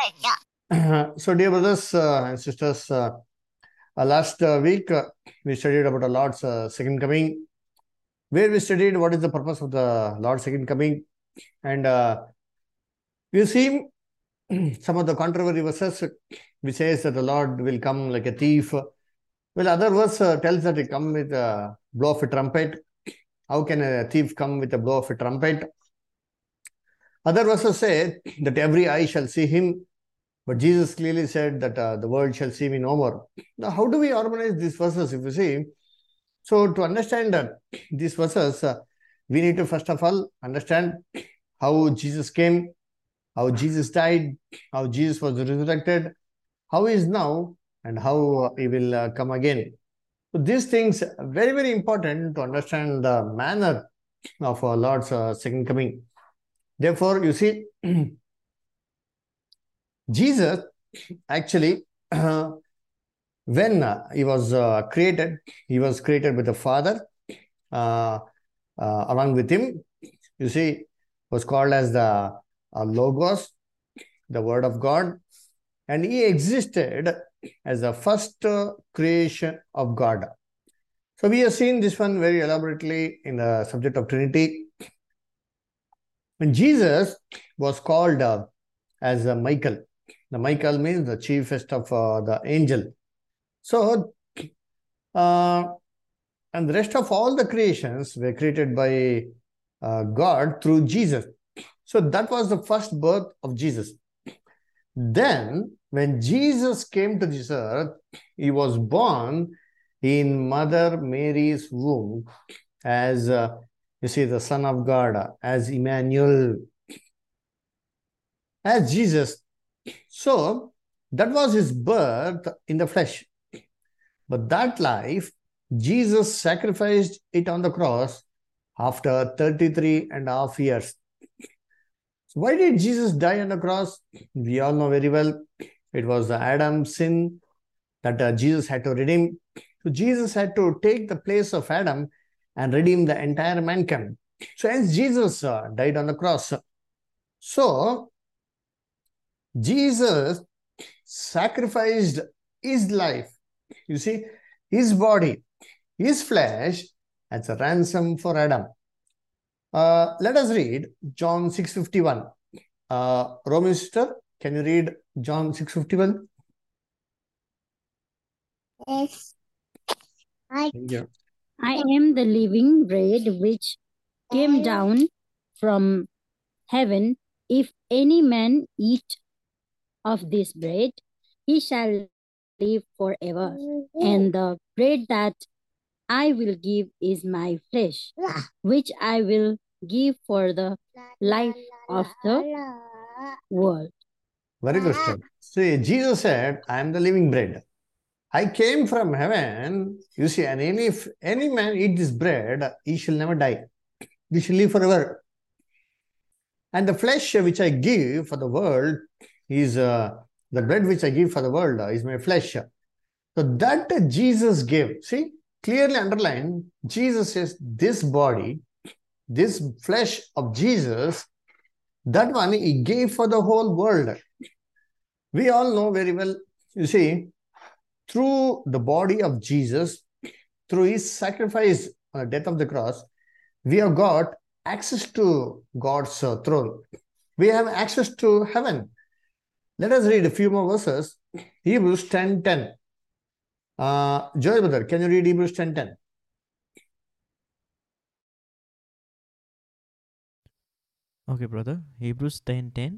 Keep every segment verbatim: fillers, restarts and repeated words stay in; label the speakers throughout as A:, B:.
A: So, dear brothers uh, and sisters, uh, uh, last uh, week uh, we studied about the Lord's uh, second coming, where we studied what is the purpose of the Lord's second coming, and uh, you see some of the controversy verses which says that the Lord will come like a thief. Well, other verse uh, tells that he come with a blow of a trumpet. How can a thief come with a blow of a trumpet? Other verses say that every eye shall see him. But Jesus clearly said that uh, the world shall see me no more. Now, how do we harmonize these verses if you see? So, to understand uh, these verses, uh, we need to first of all understand how Jesus came, how Jesus died, how Jesus was resurrected, how he is now, and how uh, he will uh, come again. So, these things are very, very important to understand the manner of our Lord's uh, second coming. Therefore, you see, Jesus actually, uh, when uh, he was uh, created, he was created with the Father uh, uh, along with him. You see, was called as the uh, Logos, the Word of God, and he existed as the first uh, creation of God. So we have seen this one very elaborately in the subject of Trinity. When Jesus was called uh, as uh, Michael, the Michael means the chiefest of uh, the angel. So, uh, and the rest of all the creations were created by uh, God through Jesus. So that was the first birth of Jesus. Then, when Jesus came to this earth, he was born in Mother Mary's womb as, uh, you see, the Son of God, as Emmanuel, as Jesus. So, that was his birth in the flesh. But that life, Jesus sacrificed it on the cross after thirty-three and a half years. So why did Jesus die on the cross? We all know very well. It was the Adam's sin that uh, Jesus had to redeem. So Jesus had to take the place of Adam and redeem the entire mankind. So hence Jesus uh, died on the cross. So Jesus sacrificed his life, you see, his body, his flesh as a ransom for Adam. Uh, let us read John six fifty-one. Uh, Romeo sister, can you read John six fifty-one?
B: Yes. I,
A: Yeah.
B: I am the living bread which came down from heaven. If any man eat of this bread, he shall live forever. And the bread that I will give is my flesh, which I will give for the life of the world.
A: Very good step. See, Jesus said, I am the living bread. I came from heaven. You see, and any, if any man eat this bread, he shall never die. He shall live forever. And the flesh which I give for the world is uh, the bread which I give for the world is my flesh. So that Jesus gave. See, clearly underlined, Jesus says, this body, this flesh of Jesus, that one he gave for the whole world. We all know very well, you see, through the body of Jesus, through his sacrifice on the death of the cross, we have got access to God's uh, throne. We have access to heaven. Let us read a few more verses. Hebrews ten ten. Uh, Joy brother, can you read Hebrews ten ten?
C: Okay, brother. Hebrews ten ten.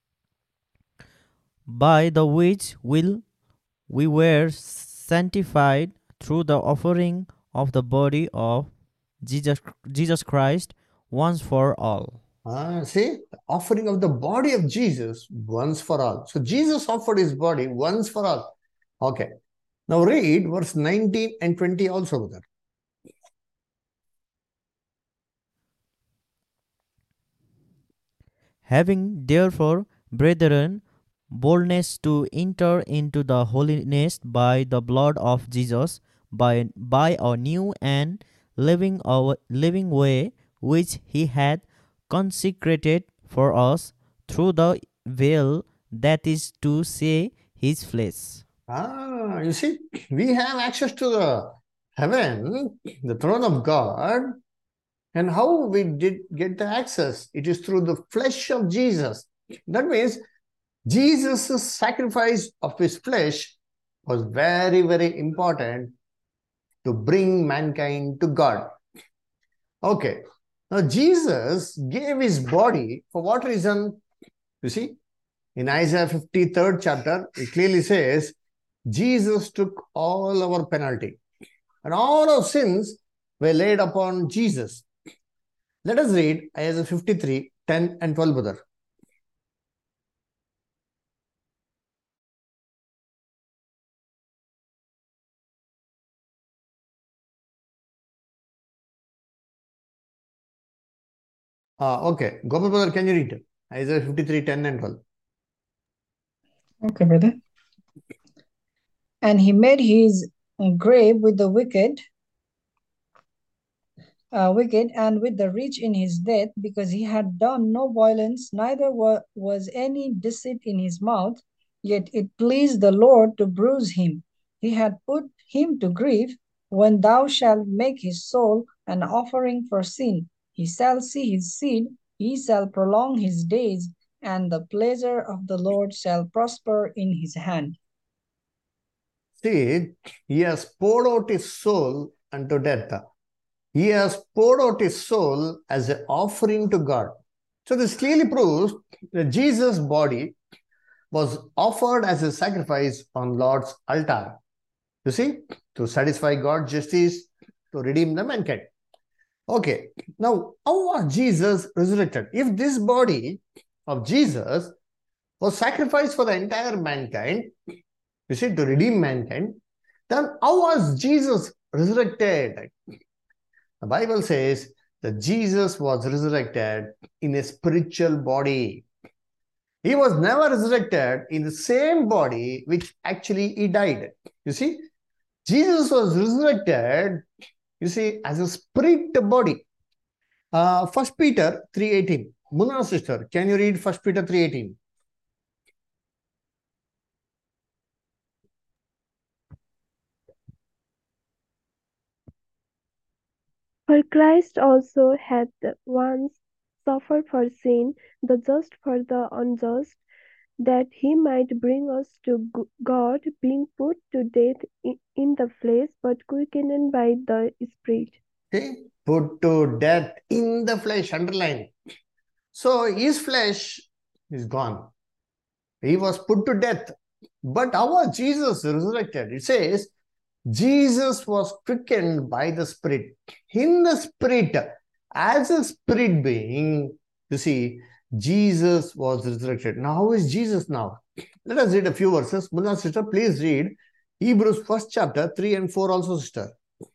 C: By the which will we were sanctified through the offering of the body of Jesus, Jesus Christ once for all.
A: Uh, see, the offering of the body of Jesus once for all. So Jesus offered his body once for all. Okay. Now read verse nineteen and twenty also, brother.
C: Having therefore, brethren, boldness to enter into the holiness by the blood of Jesus, by by a new and living our living way which he had consecrated for us through the veil, that is to say, his flesh.
A: Ah, you see, we have access to the heaven, the throne of God. And how we did get the access? It is through the flesh of Jesus. That means Jesus' sacrifice of his flesh was very, very important to bring mankind to God. Okay. Now, Jesus gave his body for what reason? You see, in Isaiah fifty-third chapter, it clearly says, Jesus took all our penalty and all our sins were laid upon Jesus. Let us read Isaiah fifty-three, ten and twelve, brother. Uh, okay, Gopal brother, can you read Isaiah fifty-three, ten and twelve?
D: Okay, brother. And he made his uh, grave with the wicked, uh, wicked, and with the rich in his death, because he had done no violence, neither wa- was any deceit in his mouth. Yet it pleased the Lord to bruise him. He had put him to grief. When thou shalt make his soul an offering for sin, he shall see his seed, he shall prolong his days, and the pleasure of the Lord shall prosper in his hand.
A: See, he has poured out his soul unto death. He has poured out his soul as an offering to God. So this clearly proves that Jesus' body was offered as a sacrifice on Lord's altar. You see, to satisfy God's justice, to redeem the mankind. Okay, now how was Jesus resurrected? If this body of Jesus was sacrificed for the entire mankind, you see, to redeem mankind, then how was Jesus resurrected? The Bible says that Jesus was resurrected in a spiritual body. He was never resurrected in the same body which actually he died. You see, Jesus was resurrected, you see, as a spirit body. Uh, First Peter three eighteen. Munna sister, can you read First Peter three eighteen?
E: For Christ also hath once suffered for sin, the just for the unjust, that he might bring us to God, being put to death in the flesh, but quickened by the Spirit.
A: Okay, put to death in the flesh, underline. So his flesh is gone. He was put to death. But how was Jesus resurrected? It says, Jesus was quickened by the Spirit. In the Spirit, as a spirit being, you see, Jesus was resurrected. Now, how is Jesus now? Let us read a few verses. Munna sister, please read Hebrews first chapter, three and four also, sister.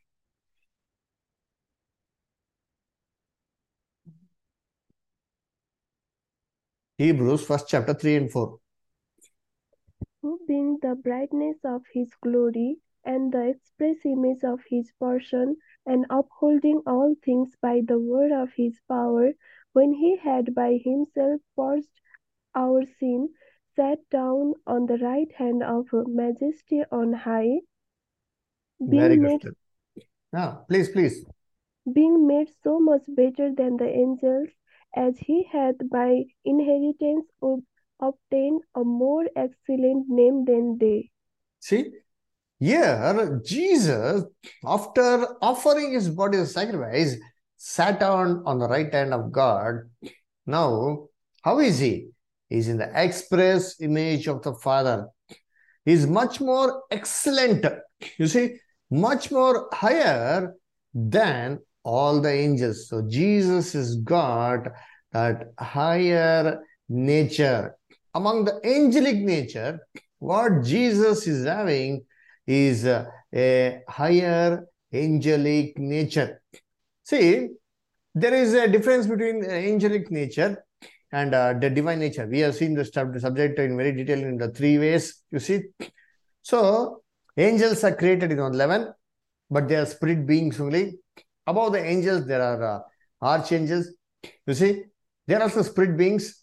A: Hebrews first chapter, three and four.
E: Who being the brightness of his glory, and the express image of his person, and upholding all things by the word of his power, when he had by himself purged our sin, sat down on the right hand of majesty on high,
A: Very
E: being
A: good.
E: made,
A: Ah, please, please.
E: being made so much better than the angels, as he hath by inheritance ob- obtained a more excellent name than they.
A: See, here Jesus, after offering his body as sacrifice, sat down on the right hand of God. Now, how is he? He's in the express image of the Father. He's much more excellent. You see, much more higher than all the angels. So Jesus has got that higher nature. Among the angelic nature, what Jesus is having is a, a higher angelic nature. See, there is a difference between angelic nature and uh, the divine nature. We have seen the subject in very detail in the three ways, you see. So, angels are created in eleven, but they are spirit beings only. Above the angels, there are uh, archangels. You see, they are also spirit beings.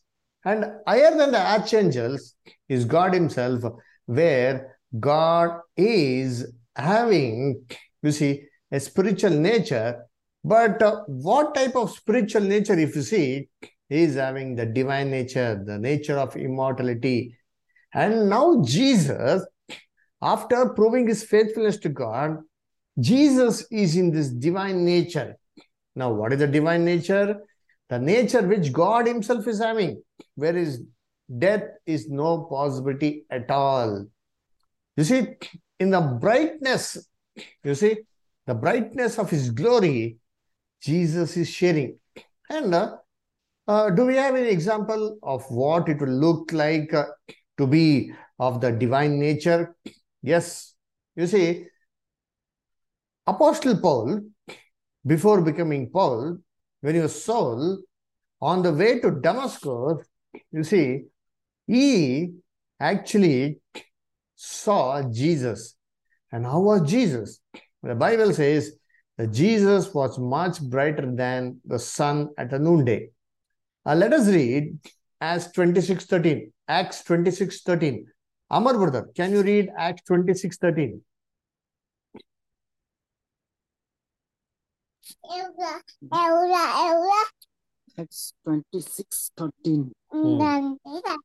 A: And higher than the archangels is God himself, where God is having, you see, a spiritual nature. But uh, what type of spiritual nature, if you see, he is having the divine nature, the nature of immortality. And now Jesus, after proving his faithfulness to God, Jesus is in this divine nature. Now, what is the divine nature? The nature which God himself is having, where is death is no possibility at all. You see, in the brightness, you see, the brightness of his glory, Jesus is sharing. And uh, uh, do we have any example of what it will look like uh, to be of the divine nature? Yes. You see, Apostle Paul, before becoming Paul, when he was Saul, on the way to Damascus, you see, he actually saw Jesus. And how was Jesus? The Bible says that Jesus was much brighter than the sun at a noonday. Uh, let us read Acts twenty-six thirteen. Acts twenty-six thirteen. Amar brother, can you read Acts twenty-six thirteen?
F: Acts twenty-six thirteen.
A: Hmm.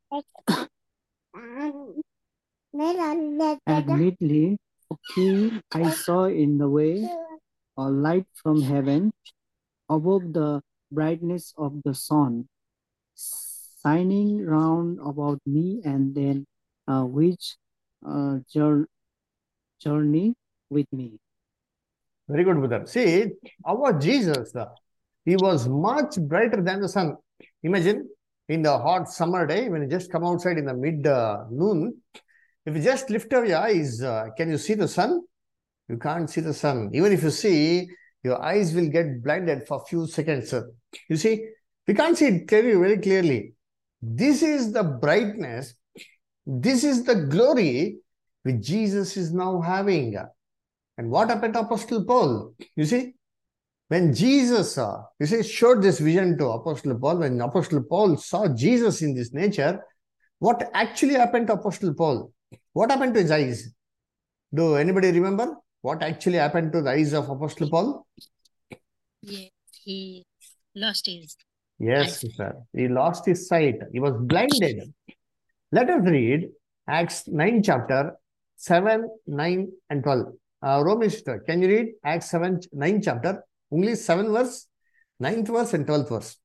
F: Admittedly, okay, I saw in the way a light from heaven above the brightness of the sun, shining round about me, and then uh, which uh, jour- journey with me.
A: Very good, brother. See, our Jesus, uh, he was much brighter than the sun. Imagine in the hot summer day when you just come outside in the mid uh, noon, if you just lift up your eyes, uh, can you see the sun? You can't see the sun. Even if you see, your eyes will get blinded for a few seconds. You see, we can't see it clearly, very clearly. This is the brightness. This is the glory which Jesus is now having. And what happened to Apostle Paul? You see, when Jesus, uh, you see, showed this vision to Apostle Paul, when Apostle Paul saw Jesus in this nature, what actually happened to Apostle Paul? What happened to his eyes? Do anybody remember what actually happened to the eyes of Apostle Paul?
B: Yeah, he lost his
A: Yes,
B: eyesight.
A: sir. He lost his sight. He was blinded. Let us read Acts nine chapter seven, nine and twelve. Uh, Romy sister, can you read Acts seven, nine chapter? Only seven verse, ninth verse and twelfth verse.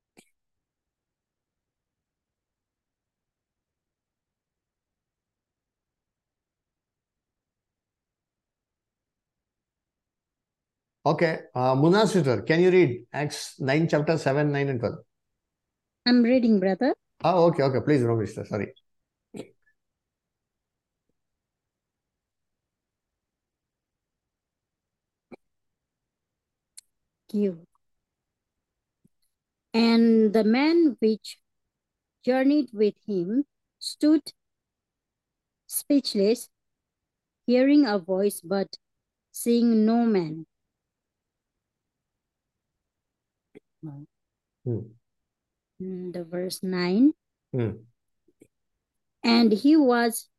A: Okay, uh, Muna sister, can you read Acts nine chapter seven, nine and twelve?
B: I'm reading, brother.
A: Oh, okay, okay. Please, Romy sister, sorry.
B: You. And the man which journeyed with him stood speechless, hearing a voice, but seeing no man.
A: Hmm.
B: And the verse nine.
A: Hmm.
B: And he was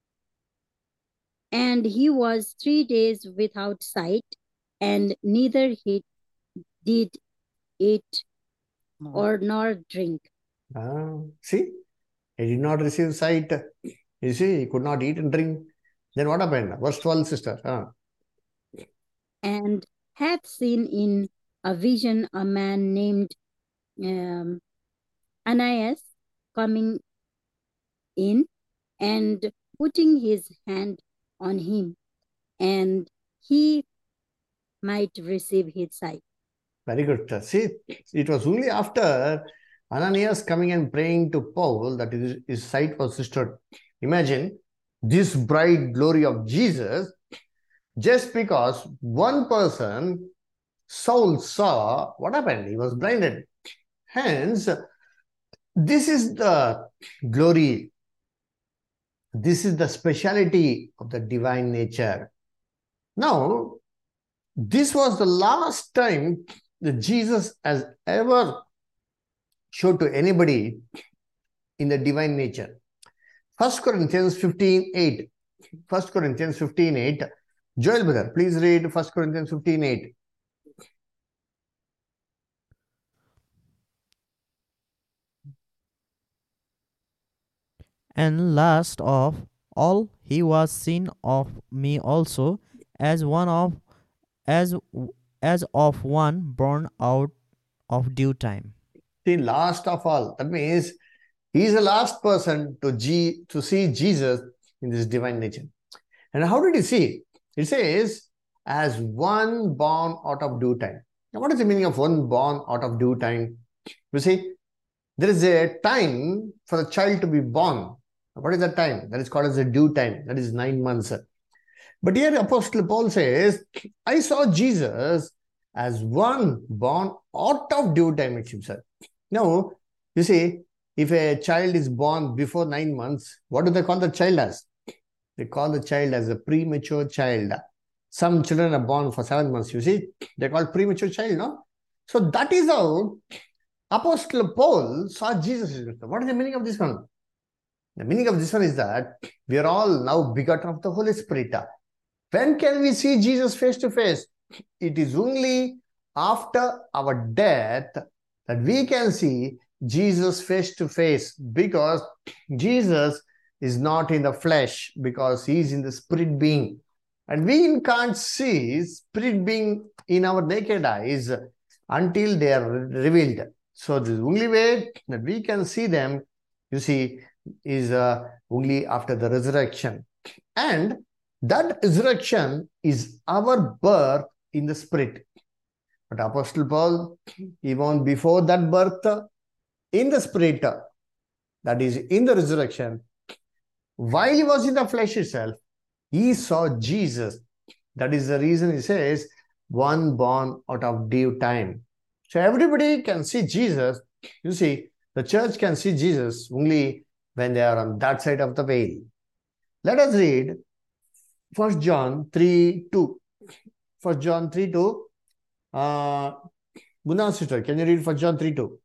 B: and he was three days without sight, and neither he did eat or nor drink.
A: Ah, see, he did not receive sight. You see, he could not eat and drink. Then what happened? Verse twelve, sister. Ah.
B: And hath seen in a vision a man named um, Ananias coming in and putting his hand on him, and he might receive his sight.
A: Very good. See, it was only after Ananias coming and praying to Paul that his, his sight was restored. Imagine this bright glory of Jesus, just because one person, Saul, saw, what happened? He was blinded. Hence, this is the glory. This is the speciality of the divine nature. Now, this was the last time that Jesus has ever showed to anybody in the divine nature. First Corinthians fifteen eight. First Corinthians fifteen eight. Joel brother, please read First Corinthians fifteen eight.
C: And last of all, he was seen of me also, as one of as as of one born out of due time.
A: See, last of all, that means he is the last person to G to see Jesus in this divine nature. And how did he see? It says, as one born out of due time. Now, what is the meaning of one born out of due time? You see, there is a time for the child to be born. What is that time? That is called as a due time. That is nine months. But here Apostle Paul says, I saw Jesus as one born out of due time, it seems. Now, you see, if a child is born before nine months, what do they call the child as? They call the child as a premature child. Some children are born for seven months, you see. They're called premature child, no? So that is how Apostle Paul saw Jesus. What is the meaning of this one? The meaning of this one is that we are all now begotten of the Holy Spirit. When can we see Jesus face to face? It is only after our death that we can see Jesus face to face, because Jesus is not in the flesh, because he is in the spirit being. And we can't see spirit being in our naked eyes until they are revealed. So the only way that we can see them, you see, is uh, only after the resurrection. And that resurrection is our birth in the spirit. But Apostle Paul, even before that birth in the spirit, that is in the resurrection, while he was in the flesh itself, he saw Jesus. That is the reason he says, one born out of due time. So everybody can see Jesus. You see, the church can see Jesus only when they are on that side of the veil. Let us read First John three two. First John three two. Uh, Guna sister, can you read First John three two?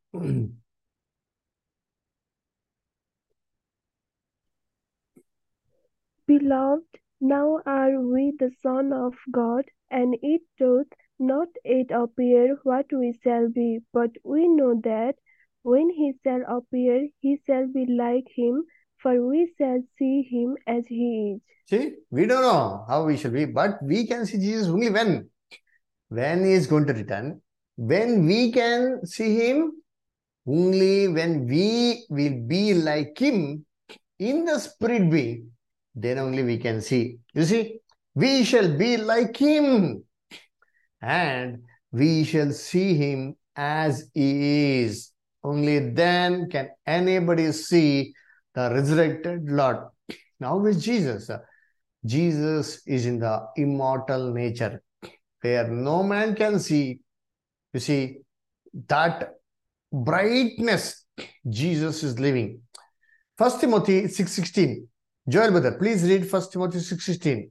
E: Beloved, now are we the Son of God, and it doth not yet appear what we shall be, but we know that when he shall appear, he shall be like him, for we shall see him as he is.
A: See, we don't know how we shall be, but we can see Jesus only when? When he is going to return. When we can see him? Only when we will be like him in the spirit being, then only we can see. You see, we shall be like him, and we shall see him as he is. Only then can anybody see the resurrected Lord. Now with Jesus, Jesus is in the immortal nature, where no man can see. You see, that brightness Jesus is living. First Timothy six sixteen. Joel brother, please read First Timothy six sixteen.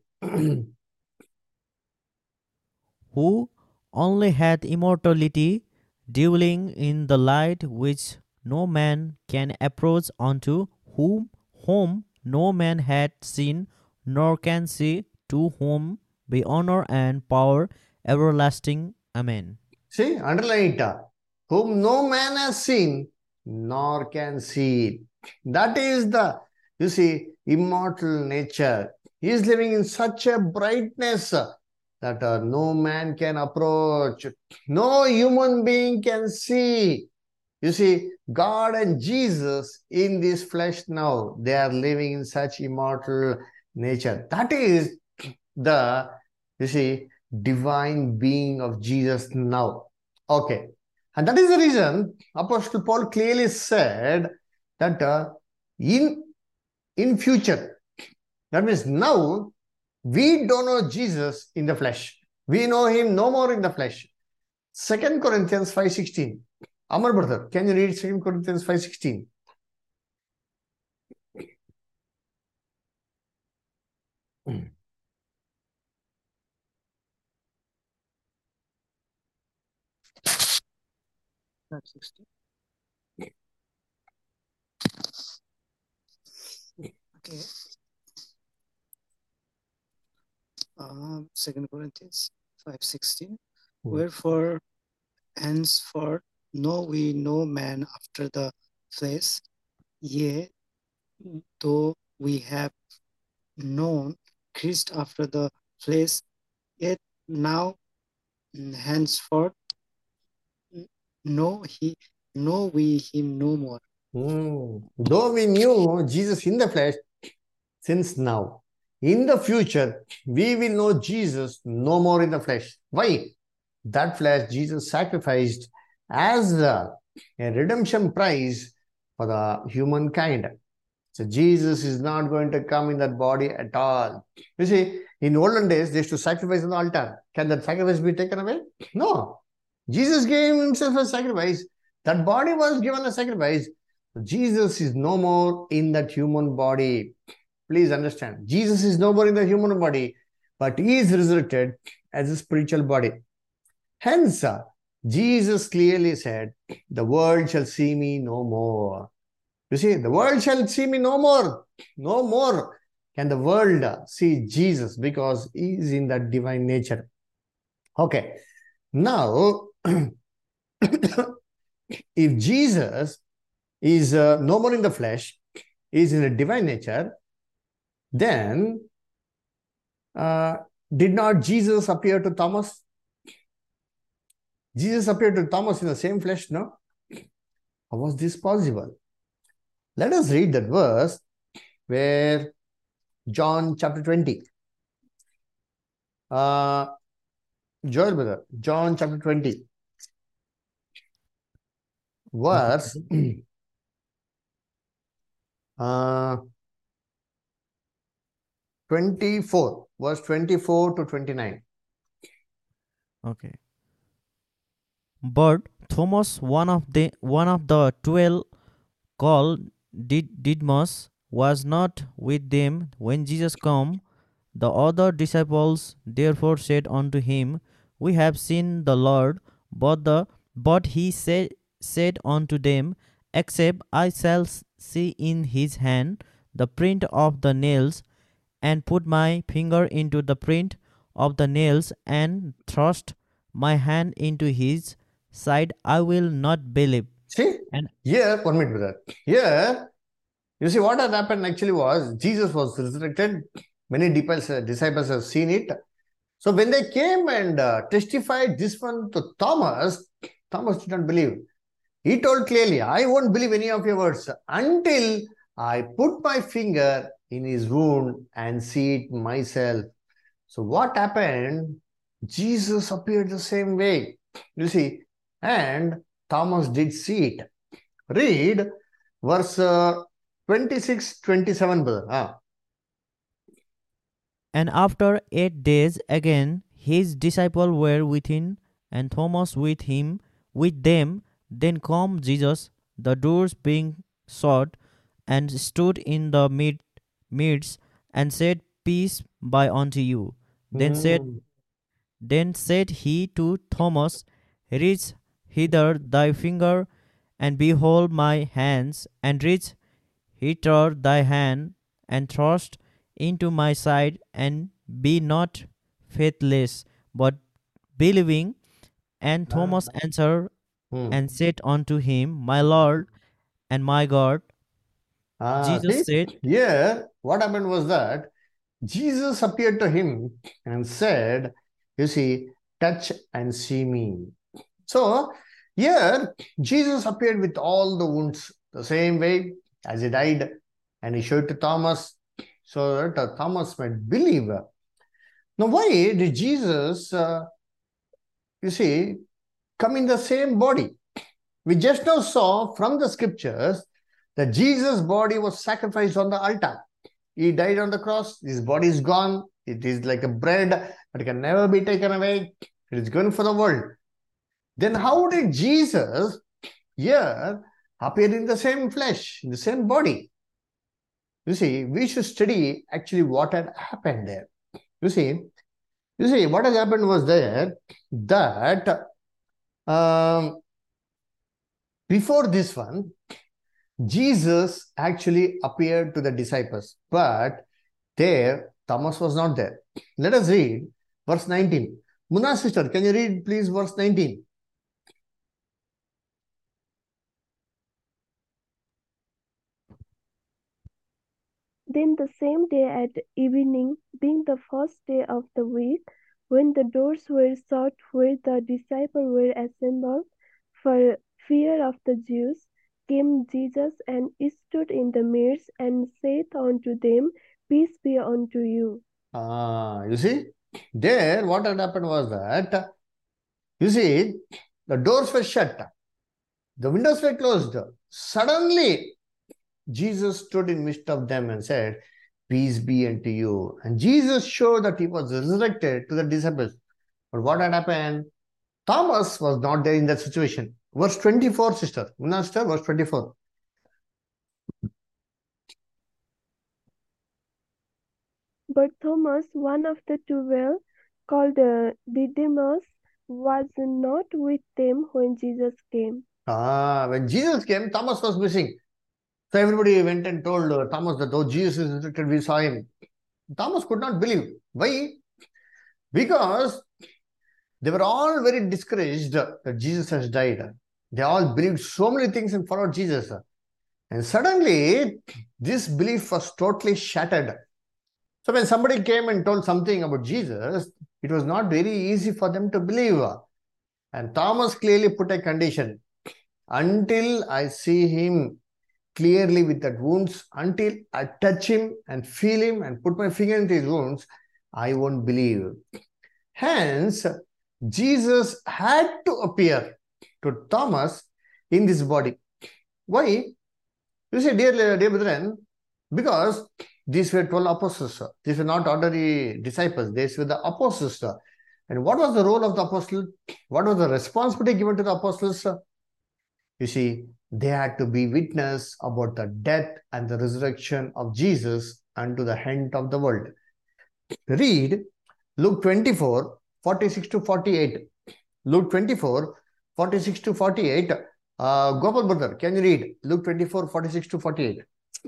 C: Who only hath immortality, dwelling in the light which no man can approach unto, whom whom no man hath seen, nor can see, to whom be honor and power everlasting. Amen.
A: See, underline it. Whom no man has seen, nor can see. That is the, you see, immortal nature. He is living in such a brightness that uh, no man can approach. No human being can see. You see, God and Jesus in this flesh now, they are living in such immortal nature. That is the, you see, divine being of Jesus now. Okay. And that is the reason Apostle Paul clearly said that uh, in, in future, that means now, we don't know Jesus in the flesh. We know him no more in the flesh. Second Corinthians five sixteen. Amar brother, can you read Second Corinthians five sixteen?
F: Okay. Um, Second Corinthians five sixteen.
A: Hmm.
F: Wherefore, henceforth know we no man after the flesh, yea, though we have known Christ after the flesh, yet now mm, henceforth mm, know he know we him no more.
A: Hmm. Though we knew Jesus in the flesh, since now, in the future, we will know Jesus no more in the flesh. Why? That flesh Jesus sacrificed as a, a redemption price for the humankind. So Jesus is not going to come in that body at all. You see, in olden days, they used to sacrifice on the altar. Can that sacrifice be taken away? No. Jesus gave himself a sacrifice. That body was given a sacrifice. Jesus is no more in that human body. Please understand. Jesus is no more in the human body, but he is resurrected as a spiritual body. Hence, uh, Jesus clearly said, the world shall see me no more. You see, the world shall see me no more. No more can the world see Jesus because he is in that divine nature. Okay. Now, if Jesus is uh, no more in the flesh, is in a divine nature, then uh, did not Jesus appear to Thomas? Jesus appeared to Thomas in the same flesh, no? How was this possible? Let us read that verse where John chapter twenty. Uh, Joel, brother, John chapter twenty. Verse
C: Okay.
A: uh, twenty-four. Verse twenty-four to twenty-nine.
C: Okay. But Thomas, one of the one of the twelve, called Did- Didymus, was not with them when Jesus came. The other disciples therefore said unto him, We have seen the Lord. But the but he said said unto them, Except I shall s- see in his hand the print of the nails, and put my finger into the print of the nails, and thrust my hand into his side, I will not believe.
A: See,
C: And
A: here, one minute, brother. Here, you see what had happened actually was Jesus was resurrected. Many disciples, disciples have seen it. So when they came and uh, testified this one to Thomas, Thomas did not believe. He told clearly, I won't believe any of your words until I put my finger in his wound and see it myself. So what happened? Jesus appeared the same way. You see, and Thomas did see it. Read verse uh, twenty-six, twenty-seven, brother. Ah.
C: And after eight days again his disciples were within, and Thomas with him with them. Then come Jesus, the doors being shut, and stood in the mid midst, and said, Peace be unto you. Then said
A: Hmm.
C: then said he to Thomas, Reach hither thy finger, and behold my hands, and reach hither thy hand, and thrust into my side, and be not faithless, but believing. And Thomas answered
A: Hmm.
C: and said unto him, My Lord and my God.
A: Ah, see,
C: Jesus said,
A: here what happened was that Jesus appeared to him and said, You see, touch and see me. So here Jesus appeared with all the wounds the same way as he died, and he showed to Thomas so that uh, Thomas might believe. Now, why did Jesus, uh, you see, come in the same body? We just now saw from the scriptures that Jesus' body was sacrificed on the altar. He died on the cross. His body is gone. It is like a bread, but it can never be taken away. It is good for the world. Then how did Jesus here appear in the same flesh, in the same body? You see, we should study actually what had happened there. You see, you see, what has happened was there that um, before this one, Jesus actually appeared to the disciples, but there Thomas was not there. Let us read verse nineteen. Muna sister, can you read please verse nineteen?
E: Then the same day at evening, being the first day of the week, when the doors were shut where the disciples were assembled, for fear of the Jews, came Jesus and stood in the midst and said unto them, Peace be unto you.
A: Ah, you see, there what had happened was that, you see, the doors were shut, the windows were closed. Suddenly, Jesus stood in midst of them and said, Peace be unto you. And Jesus showed that he was resurrected to the disciples. But what had happened? Thomas was not there in that situation. Verse twenty-four, sister. Muna sister, verse twenty-four.
E: But Thomas, one of the twelve, called uh, Didymus, was not with them when Jesus came.
A: Ah, when Jesus came, Thomas was missing. So everybody went and told uh, Thomas that, oh, Jesus is resurrected, we saw him. Thomas could not believe. Why? Because they were all very discouraged that Jesus has died. They all believed so many things and followed Jesus. And suddenly, this belief was totally shattered. So when somebody came and told something about Jesus, it was not very easy for them to believe. And Thomas clearly put a condition. Until I see him clearly with that wounds, until I touch him and feel him and put my finger into his wounds, I won't believe. Hence, Jesus had to appear to Thomas in this body. Why? You see, dear, dear brethren, because these were twelve apostles. These were not ordinary disciples. These were the apostles. And what was the role of the apostle? What was the responsibility given to the apostles? You see, they had to be witness about the death and the resurrection of Jesus unto the end of the world. Read Luke twenty-four, forty-six to forty-eight. Luke twenty-four, forty-six to forty-eight. Uh, Gopal brother, can you read Luke twenty-four, forty-six to forty-eight?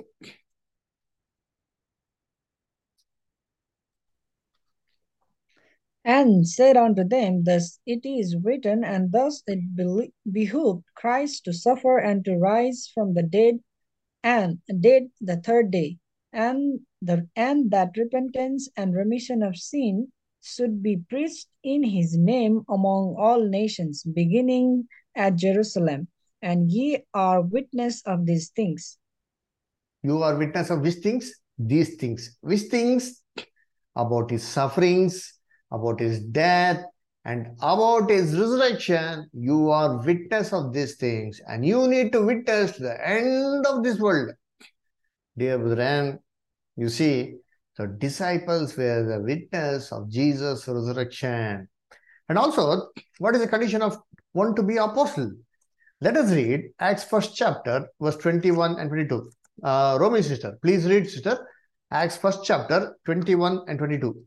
D: And said unto them, Thus it is written, and thus it behooved Christ to suffer and to rise from the dead, and dead the third day, and the and that repentance and remission of sin should be preached in his name among all nations, beginning at Jerusalem. And ye are witness of these things.
A: You are witness of which things? These things. Which things? About his sufferings, about his death, and about his resurrection. You are witness of these things, and you need to witness to the end of this world. Dear brethren, you see, the disciples were the witness of Jesus' resurrection. And also, what is the condition of one to be apostle? Let us read Acts first chapter, verse twenty-one and twenty-two. Uh, Romy sister, please read, sister. Acts first chapter, twenty-one and twenty-two.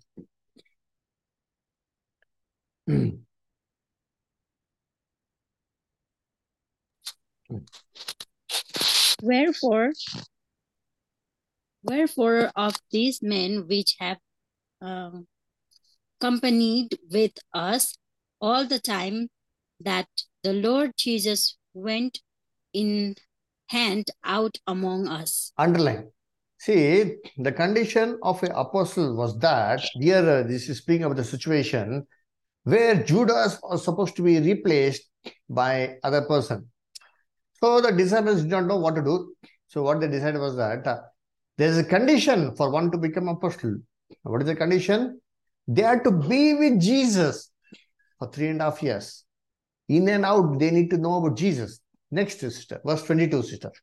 B: Wherefore, wherefore of these men which have um, companied with us all the time that the Lord Jesus went in hand out among us.
A: Underline. See, the condition of an apostle was that, here uh, this is speaking about the situation where Judas was supposed to be replaced by other person. So the disciples did not know what to do. So what they decided was that uh, there is a condition for one to become apostle. What is the condition? They had to be with Jesus for three and a half years. In and out, they need to know about Jesus. Next, sister, verse twenty-two, sister.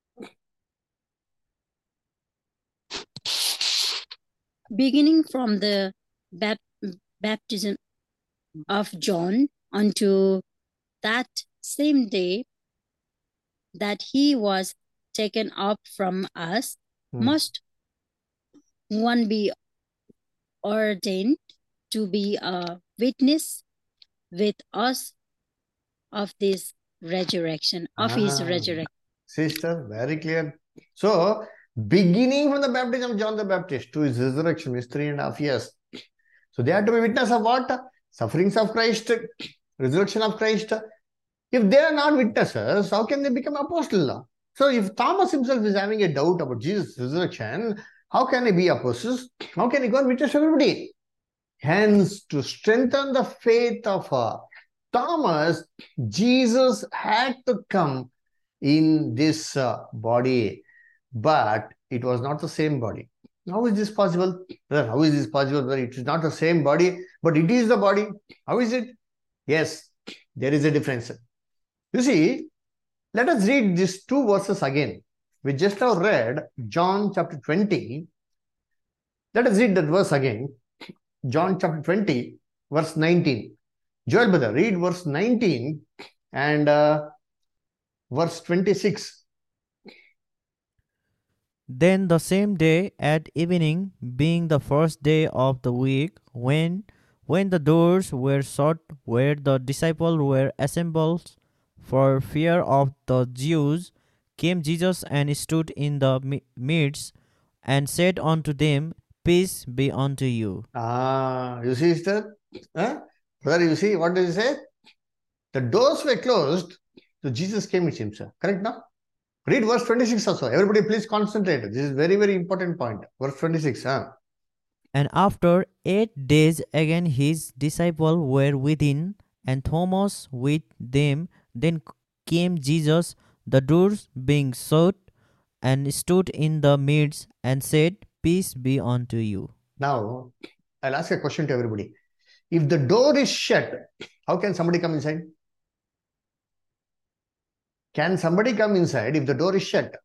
B: Beginning from the bap baptism of John unto that same day that he was taken up from us,
A: Hmm.
B: must one be ordained to be a witness with us of this resurrection, of his
A: Ah.
B: resurrection.
A: Sister, very clear. So, beginning from the baptism of John the Baptist to his resurrection is three and a half years. So, they had to be witness of what? Sufferings of Christ, resurrection of Christ. If they are not witnesses, how can they become apostles? So, if Thomas himself is having a doubt about Jesus' resurrection, how can he be apostles? How can he go and witness everybody? Hence, to strengthen the faith of uh, Thomas, Jesus had to come in this uh, body, but it was not the same body. How is this possible? How is this possible? It is not the same body, but it is the body. How is it? Yes, there is a difference. You see, let us read these two verses again. We just have read John chapter twenty. Let us read that verse again. John chapter twenty, verse nineteen. Joel brother, read verse nineteen and uh, verse twenty-six.
C: Then the same day at evening, being the first day of the week, when when the doors were shut where the disciples were assembled for fear of the Jews, came Jesus and stood in the midst and said unto them, Peace be unto you.
A: Ah, you see, sister? Huh? Brother, you see, what does he say? The doors were closed, so Jesus came with himself. Correct now? Read verse twenty-six also. Everybody please concentrate. This is very, very important point. Verse twenty-six. Huh?
C: And after eight days again his disciples were within, and Thomas with them. Then came Jesus, the doors being shut, and stood in the midst, and said, Peace be unto you.
A: Now, I'll ask a question to everybody. If the door is shut, how can somebody come inside? Can somebody come inside if the door is shut?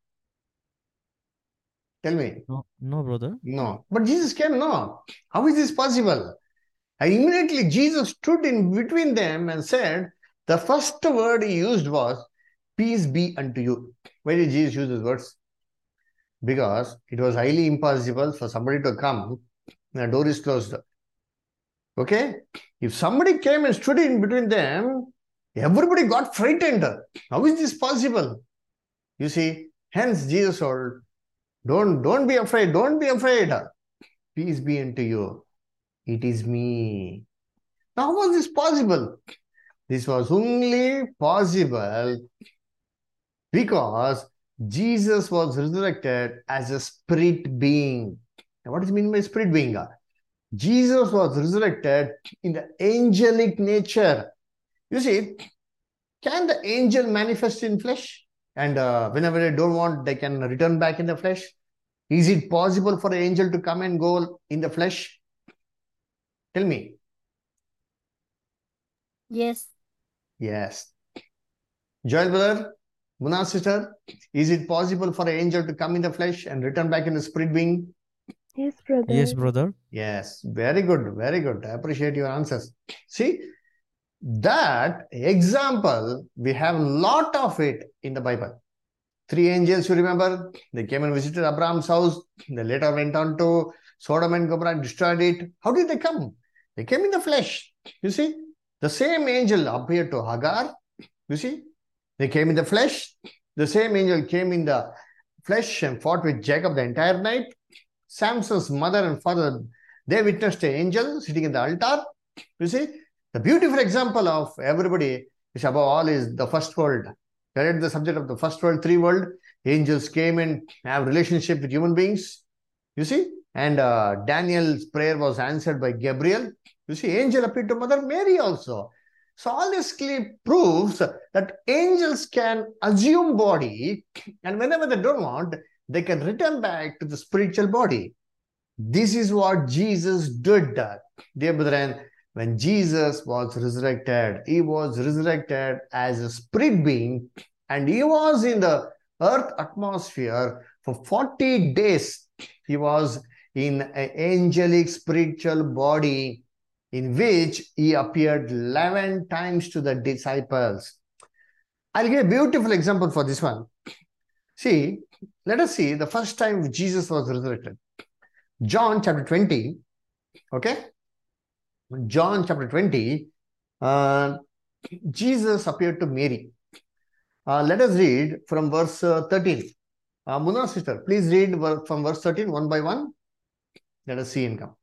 A: Tell me.
C: No, no, brother.
A: No. But Jesus came, no. How is this possible? And immediately Jesus stood in between them and said, the first word he used was, Peace be unto you. Why did Jesus use those words? Because it was highly impossible for somebody to come and the door is closed. Okay? If somebody came and stood in between them, everybody got frightened. How is this possible? You see, hence Jesus told, don't, don't be afraid, don't be afraid. Peace be unto you. It is me. Now, how was this possible? This was only possible because Jesus was resurrected as a spirit being. Now, what does it mean by spirit being? Jesus was resurrected in the angelic nature. You see, can the angel manifest in flesh? And uh, whenever they don't want, they can return back in the flesh? Is it possible for an angel to come and go in the flesh? Tell me.
B: Yes.
A: Yes. Joel brother, Muna sister, is it possible for an angel to come in the flesh and return back in the spirit being?
E: Yes, brother.
C: Yes, brother.
A: Yes, very good, very good. I appreciate your answers. See, that example, we have a lot of it in the Bible. Three angels, you remember? They came and visited Abraham's house. They later went on to Sodom and Gomorrah and destroyed it. How did they come? They came in the flesh. You see, the same angel appeared to Hagar. You see, they came in the flesh. The same angel came in the flesh and fought with Jacob the entire night. Samson's mother and father, they witnessed an angel sitting in the altar. You see, the beautiful example of everybody is above all is the first world. I read the subject of the first world, three world. Angels came and have relationship with human beings. You see, and uh, Daniel's prayer was answered by Gabriel. You see, angel appeared to Mother Mary also. So all this clearly proves that angels can assume body, and whenever they don't want, they can return back to the spiritual body. This is what Jesus did. Dear brethren, when Jesus was resurrected, he was resurrected as a spirit being, and he was in the earth atmosphere for forty days. He was in an angelic spiritual body in which he appeared eleven times to the disciples. I'll give a beautiful example for this one. See, let us see the first time Jesus was resurrected. John chapter twenty, okay? John chapter twenty, uh, Jesus appeared to Mary. Uh, let us read from verse uh, thirteen. Uh, Muna sister, please read from verse thirteen, one by one. Let us see and come.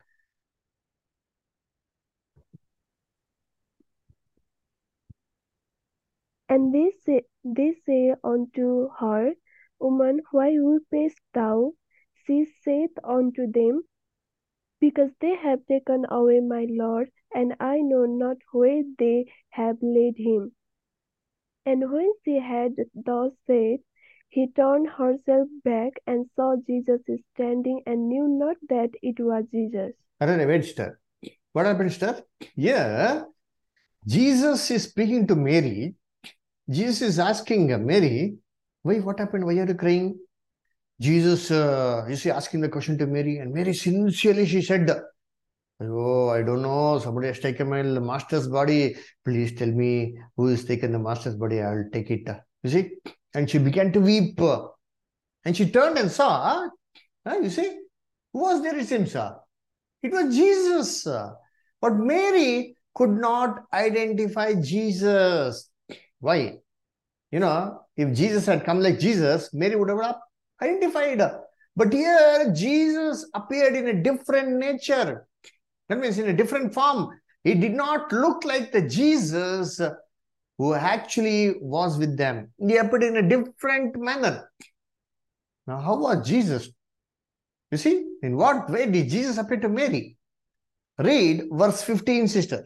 E: And they say, they say unto her, Woman, why weepest thou? She saith unto them, Because they have taken away my Lord, and I know not where they have laid him. And when she had thus said, he turned herself back and saw Jesus standing, and knew not that it was Jesus.
A: Wait, sister. What happened, sister? Yeah, Jesus is speaking to Mary. Jesus is asking Mary, why, what happened? Why are you crying? Jesus, uh, you see, asking the question to Mary, and Mary sincerely, she said, oh, I don't know, somebody has taken my master's body. Please tell me who has taken the master's body. I'll take it. You see? And she began to weep. And she turned and saw, uh, you see, who was there? It seems. Uh, it was Jesus. But Mary could not identify Jesus. Why? You know, if Jesus had come like Jesus, Mary would have identified. But here, Jesus appeared in a different nature. That means in a different form. He did not look like the Jesus who actually was with them. He appeared in a different manner. Now, how was Jesus? You see, in what way did Jesus appear to Mary? Read verse fifteen, sisters.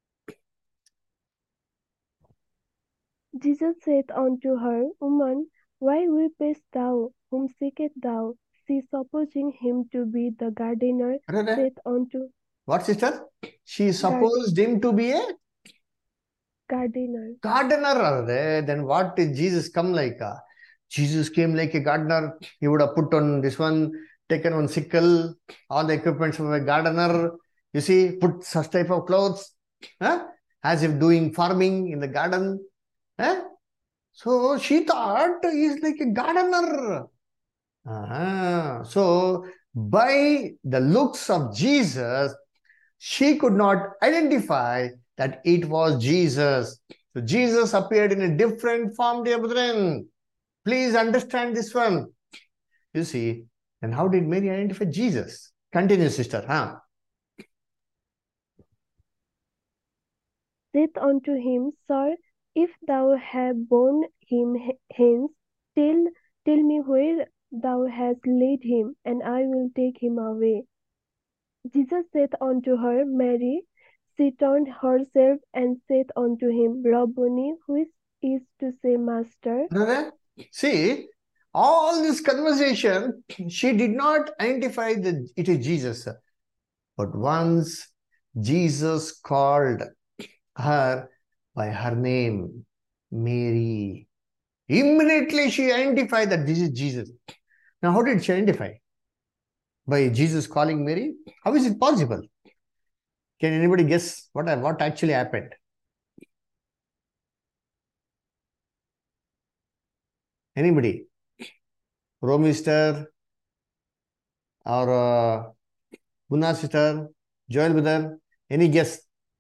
E: Jesus said unto her, Woman, why weepest thou? Whom seekest thou? She, supposing him to be the gardener, said unto...
A: What, sister? She supposed Garden. him to be a...
E: Gardener.
A: Gardener. Then what did Jesus come like? Jesus came like a gardener. He would have put on this one, taken one sickle, all the equipments of a gardener. You see, put such type of clothes, huh? As if doing farming in the garden. Huh? So she thought he's like a gardener. Uh-huh. So by the looks of Jesus, she could not identify that it was Jesus. So Jesus appeared in a different form, dear brethren. Please understand this one. You see, and how did Mary identify Jesus? Continue, sister. Huh?
E: Said unto him, Sir, if thou have borne him hence, tell, tell me where thou hast laid him, and I will take him away. Jesus said unto her, Mary. She turned herself and said unto him, Rabboni, which is to say, Master.
A: See, all this conversation, she did not identify that it is Jesus. But once Jesus called her by her name, Mary, immediately she identified that this is Jesus. Now, how did she identify? By Jesus calling Mary? How is it possible? Can anybody guess what, what actually happened? Anybody? Romy sister or uh, Muna sister, Joel brother, any guess?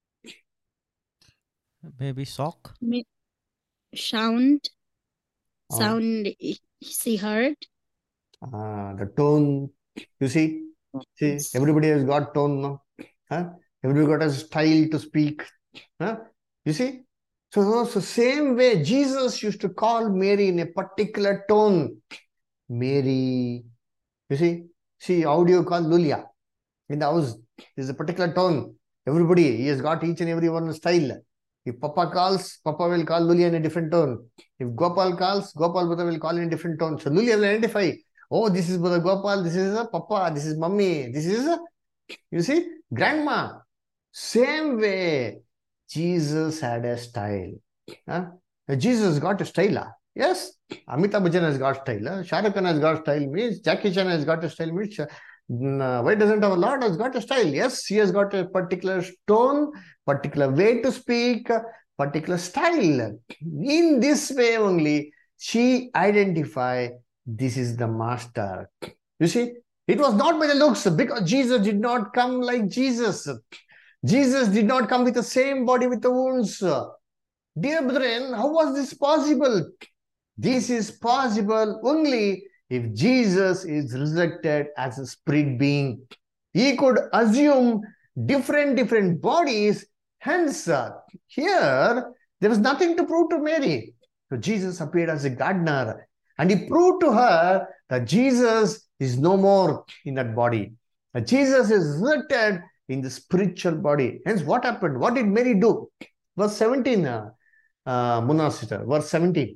C: Maybe shock?
B: Sound. Sound uh, she heard.
A: Uh, the tone, you see? See, everybody has got tone, no? Huh? Everybody got a style to speak. Huh? You see? So, so same way, Jesus used to call Mary in a particular tone. Mary. You see? See, how do you call Lulia? In the house, there's a particular tone. Everybody, he has got each and every one style. If Papa calls, Papa will call Lulia in a different tone. If Gopal calls, Gopal Brother will call in a different tone. So Lulia will identify, oh, this is Brother Gopal, this is a Papa, this is Mummy, this is a, you see, Grandma. Same way, Jesus had a style. Huh? Jesus got a style. Huh? Yes, Amitabh Bachchan has got style. Huh? Shah Rukh Khan has got style. Means Jackie Chan has got a style. Means uh, why doesn't our Lord has got a style? Yes, he has got a particular tone, particular way to speak, particular style. In this way only, she identified this is the master. You see, it was not by the looks, because Jesus did not come like Jesus. Jesus did not come with the same body with the wounds. Dear brethren, how was this possible? This is possible only if Jesus is resurrected as a spirit being. He could assume different, different bodies. Hence, uh, here, there was nothing to prove to Mary. So Jesus appeared as a gardener and he proved to her that Jesus is no more in that body. That Jesus is resurrected in the spiritual body. Hence, what happened? What did Mary do? Verse seventeen, uh, uh, Munna sister, verse seventeen.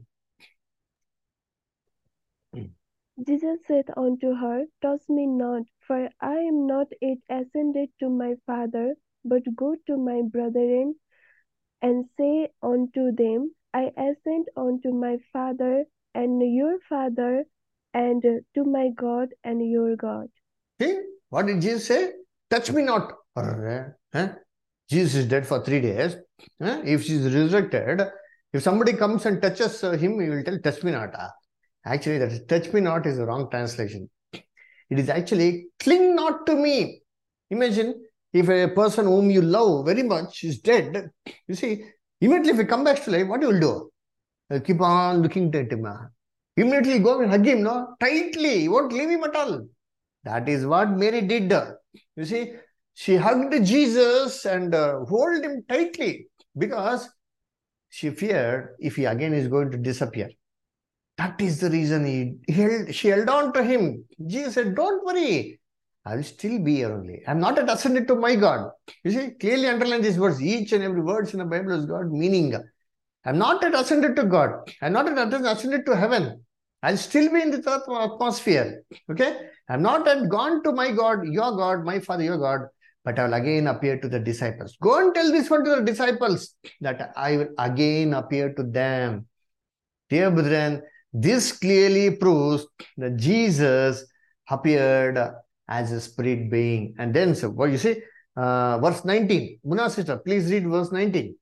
E: Jesus said unto her, Touch me not, for I am not yet ascended to my Father, but go to my brethren, and say unto them, I ascend unto my Father and your Father, and to my God and your God.
A: See, what did Jesus say? Touch me not. Huh? Jesus is dead for three days. Huh? If she is resurrected, if somebody comes and touches him, he will tell, touch me not. Actually, that is, touch me not is the wrong translation. It is actually, cling not to me. Imagine if a person whom you love very much is dead. You see, immediately if he comes back to life, what you will do? You'll keep on looking at him. Immediately go and hug him, no? Tightly. You won't leave him at all. That is what Mary did. You see, she hugged Jesus and uh, held him tightly because she feared if he again is going to disappear. That is the reason he held, she held on to him. Jesus said, don't worry. I will still be here only. I am not yet ascended to my God. You see, clearly underline these words. Each and every word in the Bible has got meaning. I am not yet ascended to God. I am not yet ascended to heaven. I will still be in the earth atmosphere. Okay? I am not yet gone to my God, your God, my Father, your God. But I will again appear to the disciples. Go and tell this one to the disciples that I will again appear to them. Dear brethren, this clearly proves that Jesus appeared as a spirit being. And then, so what you say? Uh, verse nineteen. Munna sister, please read verse nineteen.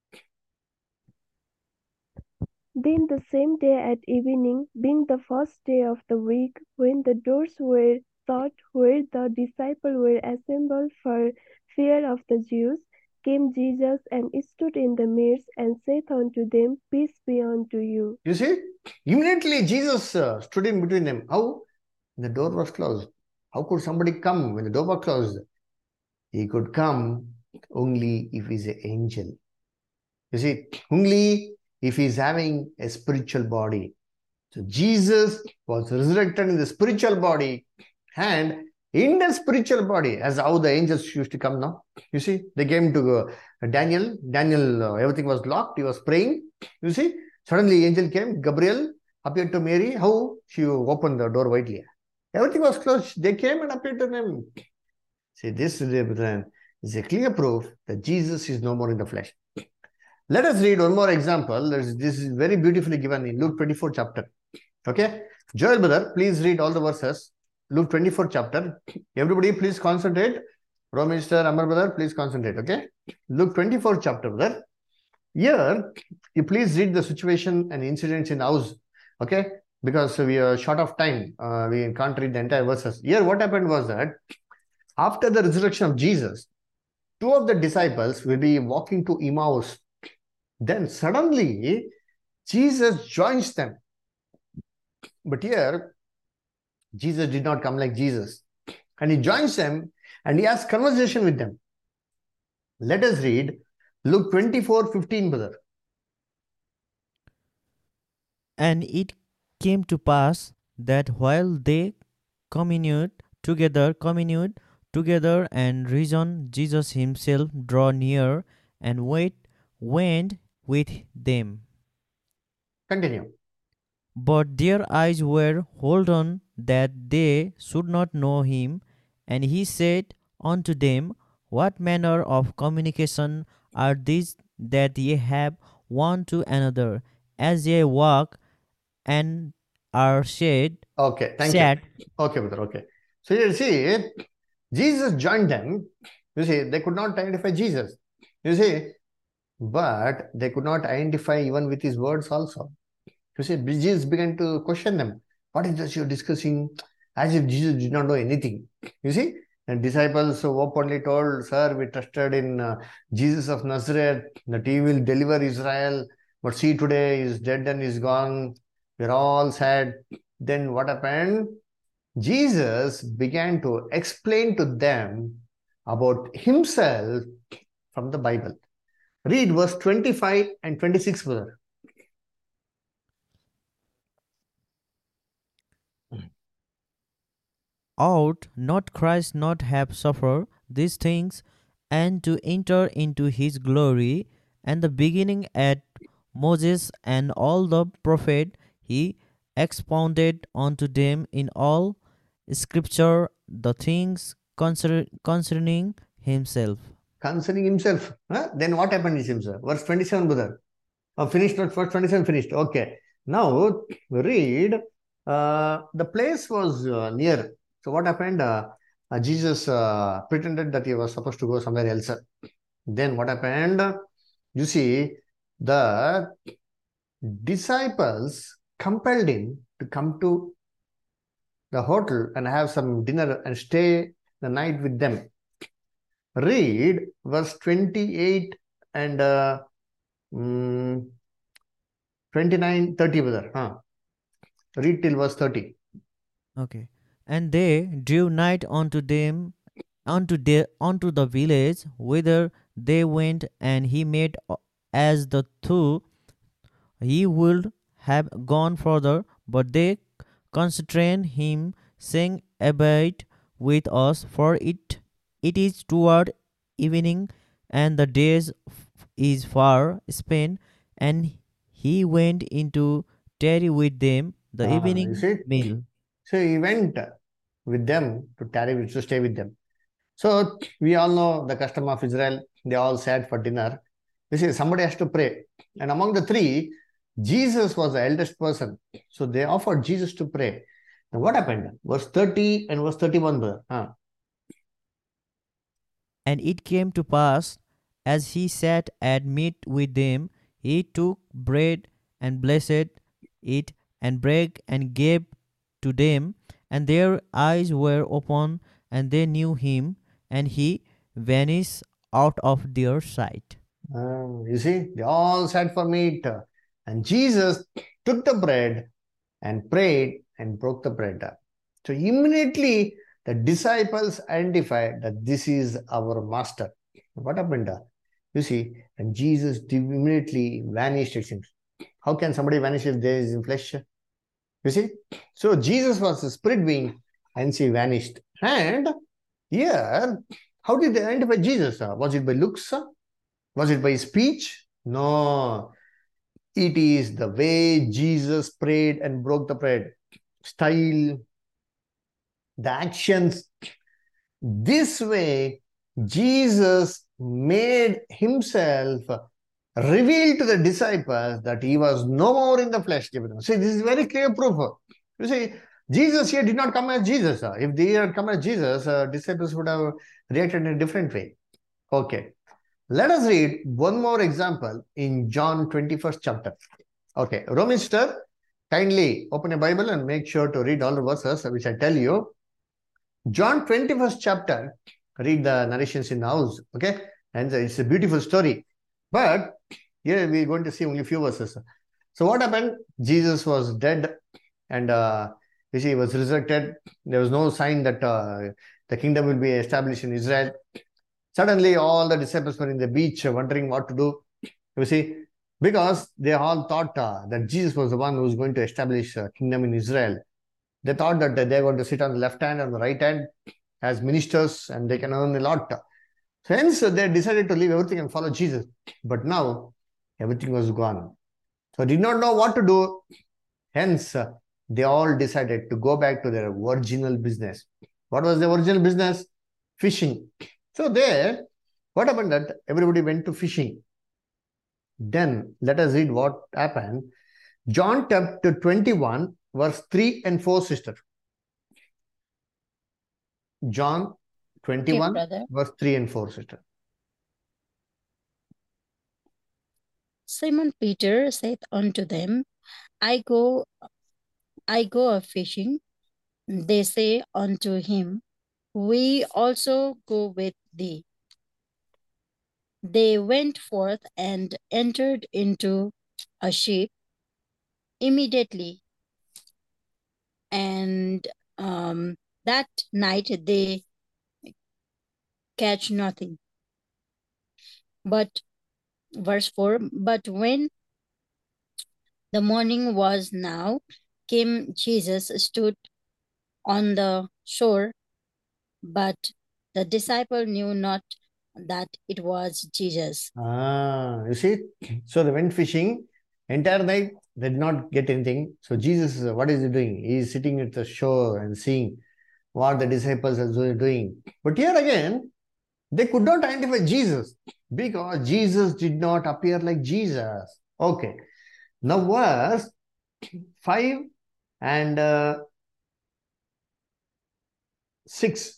E: Then the same day at evening, being the first day of the week, when the doors were shut where the disciples were assembled for fear of the Jews, came Jesus and stood in the midst and said unto them, Peace be unto you.
A: You see, immediately Jesus uh, stood in between them. How? The door was closed. How could somebody come when the door was closed? He could come only if he's an angel. You see, only if he's having a spiritual body. So Jesus was resurrected in the spiritual body, and in the spiritual body, as how the angels used to come now. You see, they came to uh, Daniel. Daniel, uh, everything was locked. He was praying. You see, suddenly angel came. Gabriel appeared to Mary. How? She opened the door widely. Everything was closed. They came and appeared to them. See, this is a clear proof that Jesus is no more in the flesh. Let us read one more example. This is very beautifully given in Luke twenty-four chapter. Okay. Joel brother, please read all the verses. Luke twenty-four chapter. Everybody please concentrate. Raw Minister, Amar brother, please concentrate. Okay. Luke twenty-four chapter brother. Here, you please read the situation and incidents in the house. Okay. Because we are short of time. Uh, we can't read the entire verses. Here, what happened was that after the resurrection of Jesus, two of the disciples will be walking to Emmaus. Then suddenly, Jesus joins them. But here, Jesus did not come like Jesus. And he joins them and he has conversation with them. Let us read Luke twenty-four fifteen, brother.
C: And it came to pass that while they communed together, communed together and reasoned, Jesus himself drew near and wait, went with them.
A: Continue.
C: But their eyes were holden that they should not know him. And he said unto them, What manner of communication are these that ye have one to another, as ye walk and are said?
A: Okay, thank
C: sad.
A: you. Okay, brother, okay. So you see, Jesus joined them. You see, they could not identify Jesus. You see, but they could not identify even with his words also. You see, Jesus began to question them. What is this you're discussing? As if Jesus did not know anything. You see, And disciples openly told, Sir, we trusted in uh, Jesus of Nazareth, that he will deliver Israel. But see, today he is dead and is gone. We're all sad. Then what happened? Jesus began to explain to them about himself from the Bible. Read verse twenty-five and twenty-six, brother.
C: Ought not Christ not have suffered these things, and to enter into his glory? And the beginning at Moses and all the prophet, he expounded unto them in all scripture the things concer- concerning himself.
A: Concerning himself. Huh? Then what happened is himself? Verse twenty-seven, brother. Oh, finished, not verse twenty-seven, finished. Okay. Now, read. Uh, the place was uh, near. So what happened? Uh, uh, Jesus uh, pretended that he was supposed to go somewhere else. Then what happened? You see, the disciples compelled him to come to the hotel and have some dinner and stay the night with them. Read verse twenty-eight and uh, mm, twenty-nine, thirty, brother. Huh? Read till verse thirty.
C: Okay. And they drew nigh unto them, unto the unto the village whither they went, and he made as the two he would have gone further, but they constrained him, saying, Abide with us, for it it is toward evening, and the days is far spent. And he went into tarry with them the
A: Ah,
C: evening
A: you see?
C: meal.
A: So he went with them to tarry, with- to stay with them. So we all know the custom of Israel. They all sat for dinner. You see, somebody has to pray. And among the three, Jesus was the eldest person. So they offered Jesus to pray. And what happened? Verse thirty and verse thirty-one, brother. Huh?
C: And it came to pass, as he sat at meat with them, he took bread and blessed it, and brake and gave to them, and their eyes were open, and they knew him, and he vanished out of their sight.
A: Uh, you see, they all sat for meat. And Jesus took the bread and prayed and broke the bread. So immediately the disciples identified that this is our master. What happened? You see, and Jesus immediately vanished, it seems. How can somebody vanish if there is in flesh? You see? So Jesus was a spirit being and she vanished. And here, how did they identify Jesus? Was it by looks? Was it by speech? No. It is the way Jesus prayed and broke the bread. Style, the actions. This way, Jesus made himself reveal to the disciples that he was no more in the flesh. See, this is very clear proof. You see, Jesus here did not come as Jesus. If they had come as Jesus, uh, disciples would have reacted in a different way. Okay. Let us read one more example in John twenty-first chapter. Okay, Romister, kindly open a Bible and make sure to read all the verses which I tell you. John twenty-first chapter, read the narrations in the house, okay? And it's a beautiful story. But here we're going to see only a few verses. So what happened? Jesus was dead and uh, you see, he was resurrected. There was no sign that uh, the kingdom will be established in Israel. Suddenly, all the disciples were in the beach wondering what to do. You see, because they all thought uh, that Jesus was the one who was going to establish a kingdom in Israel. They thought that they're going to sit on the left hand and the right hand as ministers and they can earn a lot. So hence, they decided to leave everything and follow Jesus. But now, everything was gone. So did not know what to do. Hence, uh, they all decided to go back to their original business. What was the original business? Fishing. So there, what happened that everybody went to fishing. Then let us read what happened. John chapter twenty-one, verse three and four, sister. John twenty-one,
B: brother.
A: verse three and four, sister.
B: Simon Peter said unto them, I go, I go a fishing. They say unto him, we also go with thee. They went forth and entered into a ship immediately, and um, that night they catch nothing. But verse four, but when the morning was now, came Jesus stood on the shore, but the disciple knew not that it was Jesus.
A: Ah, you see, so they went fishing entire night, they did not get anything. So Jesus, uh, what is he doing? He is sitting at the shore and seeing what the disciples are do- doing. But here again, they could not identify Jesus because Jesus did not appear like Jesus. Okay, now verse five and uh, six.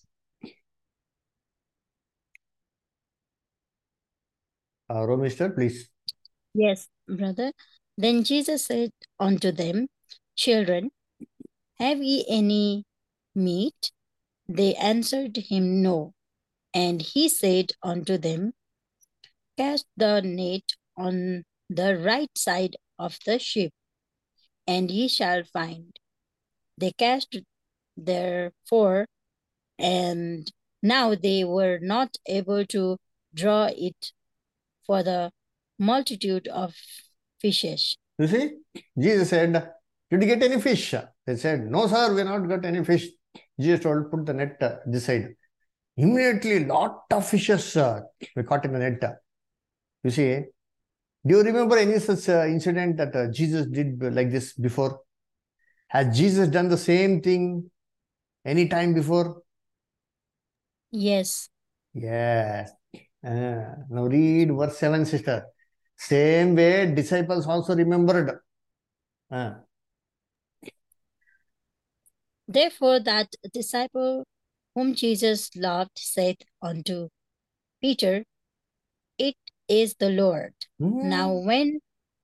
A: Uh, Romister, please.
B: Yes, brother. Then Jesus said unto them, Children, have ye any meat? They answered him, No. And he said unto them, Cast the net on the right side of the ship, and ye shall find. They cast therefore, and now they were not able to draw it for the multitude of fishes.
A: You see, Jesus said, Did you get any fish? They said, No, sir, we not got any fish. Jesus told, Put the net uh, this side. Immediately, lot of fishes uh, were caught in the net. You see, do you remember any such uh, incident that uh, Jesus did like this before? Has Jesus done the same thing any time before?
B: Yes.
A: Yes. Uh, now read verse seven, sister. Same way, disciples also remembered. Uh,
B: Therefore that disciple whom Jesus loved saith unto Peter, It is the Lord.
A: mm,
B: Now when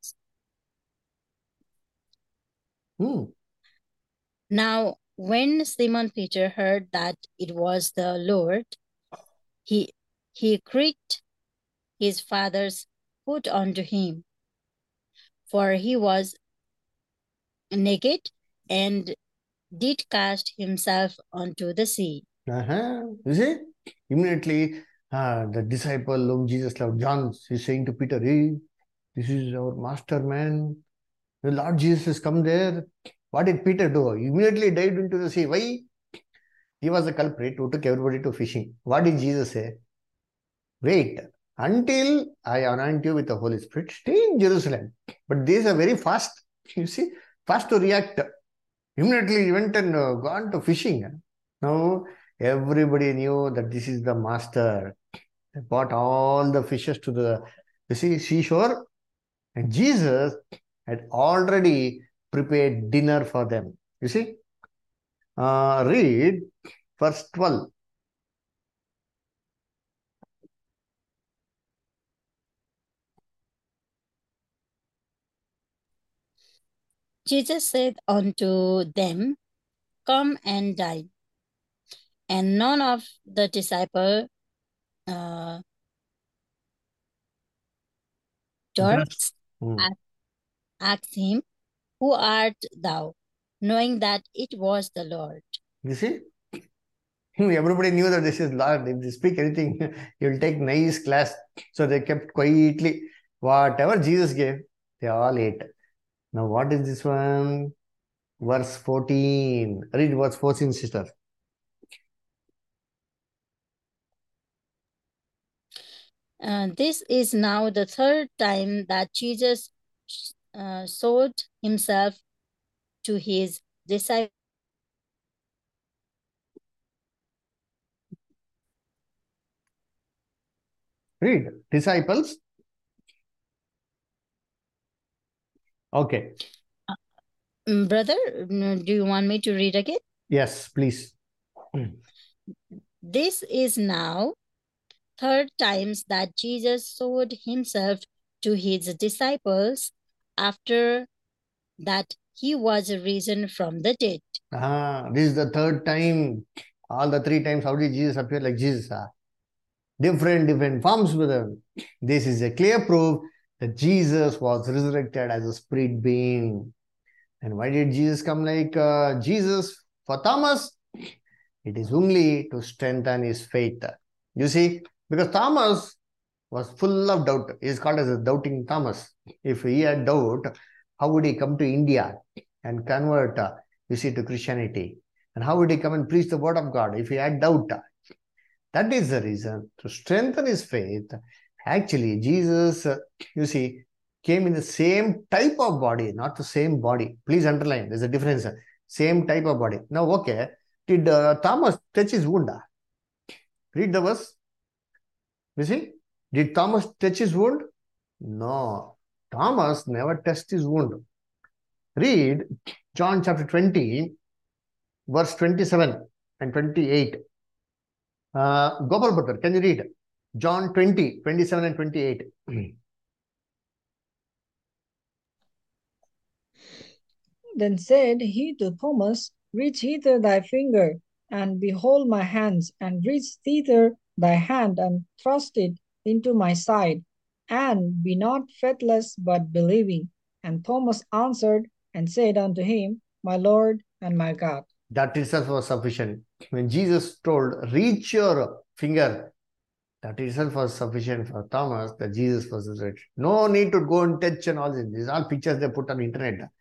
A: mm,
B: now when Simon Peter heard that it was the Lord, he he creaked his father's foot unto him, for he was naked, and did cast himself onto the sea.
A: uh-huh. You see, immediately uh, the disciple whom Jesus loved, John, is saying to Peter, Hey, this is our master, man. The Lord Jesus has come there. What did Peter do? He immediately dived into the sea. Why? He was the culprit who took everybody to fishing. What did Jesus say? Wait until I anoint you with the Holy Spirit. Stay in Jerusalem. But these are very fast. You see, fast to react. Immediately he went and uh, gone to fishing. Now everybody knew that this is the master. They brought all the fishes to the you see, seashore, and Jesus had already prepared dinner for them. You see, uh, read verse twelve.
B: Jesus said unto them, Come and dine. And none of the disciples uh, durst
A: Hmm.
B: ask, asked him, Who art thou? Knowing that it was the Lord.
A: You see, everybody knew that this is Lord. If they speak anything, he will take nice class. So they kept quietly. Whatever Jesus gave, they all ate. Now, what is this one? Verse fourteen. Read verse fourteen, sister.
B: Uh, this is now the third time that Jesus uh, showed himself to his disciples.
A: Read. Disciples. Okay.
B: Mm, Brother, mm, do you want me to read again?
A: Yes, please.
B: This is now third times that Jesus showed himself to his disciples after that he was risen from the dead.
A: Ah, this is the third time All the three times, how did Jesus appear like Jesus? Uh? Different, different forms with him. This is a clear proof that Jesus was resurrected as a spirit being. And why did Jesus come like uh, Jesus for Thomas? It is only to strengthen his faith. You see, because Thomas was full of doubt. He is called as a doubting Thomas. If he had doubt, how would he come to India and convert, uh, you see, to Christianity? And how would he come and preach the word of God if he had doubt? That is the reason, to strengthen his faith. Actually, Jesus, uh, you see, came in the same type of body, not the same body. Please underline, there's a difference. Same type of body. Now, okay, did uh, Thomas touch his wound? Read the verse. You see, did Thomas touch his wound? No, Thomas never touched his wound. Read John chapter twenty, verse twenty-seven and twenty-eight. Uh, Gopal Bhattar, can you read John twenty, twenty-seven and twenty-eight?
D: Then said he to Thomas, Reach hither thy finger, and behold my hands, and reach thither thy hand, and thrust it into my side, and be not faithless, but believing. And Thomas answered and said unto him, My Lord and my God.
A: That itself was sufficient. When Jesus told, reach your finger, that itself was sufficient for Thomas that Jesus was resurrected. No need to go and touch and all this. These are all pictures they put on the internet.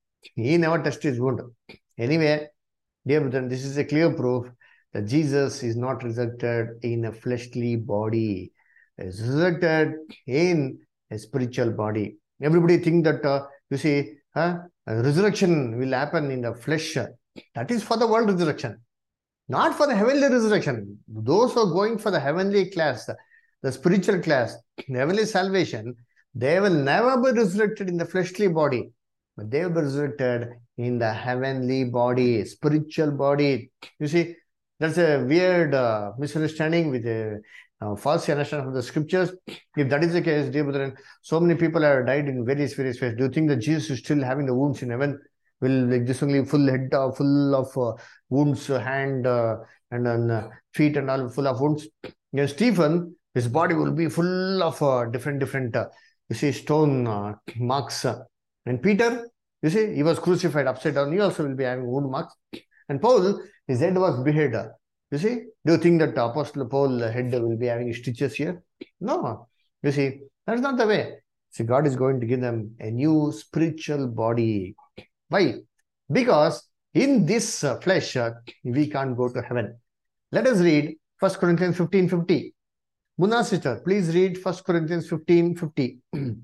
A: He never touched his wound. Anyway, dear brethren, this is a clear proof that Jesus is not resurrected in a fleshly body. He is resurrected in a spiritual body. Everybody think that, uh, you see, huh, a resurrection will happen in the flesh. That is for the world resurrection, not for the heavenly resurrection. Those who are going for the heavenly class, the spiritual class, the heavenly salvation, they will never be resurrected in the fleshly body, but they will be resurrected in the heavenly body, spiritual body. You see, that's a weird uh, misunderstanding with a uh, false understanding of the scriptures. If that is the case, dear brethren, so many people have died in various, various ways. Do you think that Jesus is still having the wounds in heaven? Will like this only full head, uh, full of uh, wounds, uh, hand uh, and uh, feet and all full of wounds? And Stephen, his body will be full of uh, different, different, uh, you see, stone uh, marks. Uh, and Peter, you see, he was crucified upside down. He also will be having wound marks. And Paul, his head was beheaded. You see, do you think that Apostle Paul head will be having stitches here? No. You see, that's not the way. See, God is going to give them a new spiritual body. Why? Because in this uh, flesh, uh, we can't go to heaven. Let us read First Corinthians fifteen fifty. Munna sister, please read First Corinthians fifteen fifty.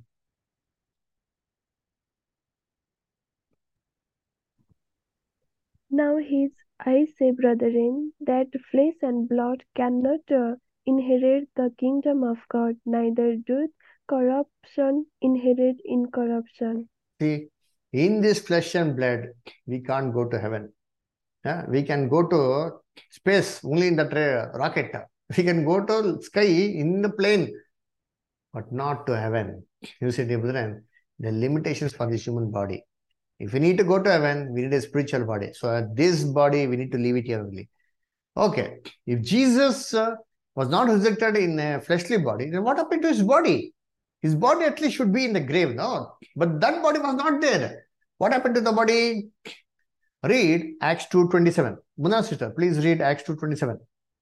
E: Now his, I say, brethren, that flesh and blood cannot uh, inherit the kingdom of God, neither doth corruption inherit incorruption.
A: See, in this flesh and blood, we can't go to heaven. Yeah? We can go to space only in the rocket. We can go to sky in the plane, but not to heaven. You see, dear brethren, the limitations for this human body. If we need to go to heaven, we need a spiritual body. So this body, we need to leave it here only. Okay, if Jesus uh, was not resurrected in a fleshly body, then what happened to his body? His body at least should be in the grave, no? But that body was not there. What happened to the body? Read Acts two twenty-seven. Munna sister, please read Acts two twenty-seven.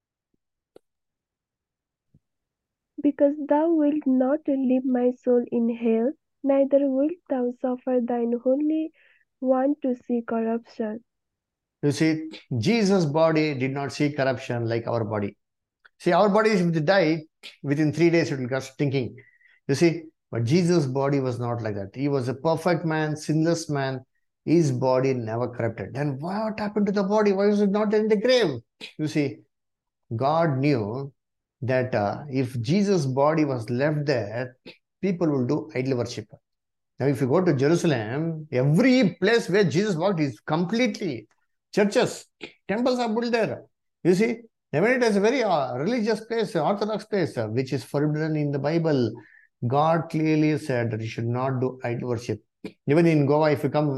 E: Because thou wilt not leave my soul in hell, neither wilt thou suffer thine Holy One to see corruption.
A: You see, Jesus' body did not see corruption like our body. See, our body, if they die, within three days it will get stinking. You see, but Jesus' body was not like that. He was a perfect man, sinless man. His body never corrupted. Then what happened to the body? Why was it not in the grave? You see, God knew that uh, if Jesus' body was left there, people will do idol worship. Now, if you go to Jerusalem, every place where Jesus walked is completely churches, temples are built there. You see, even it is a very uh, religious place, orthodox place, uh, which is forbidden in the Bible. God clearly said that you should not do idol worship. Even in Goa, if you come,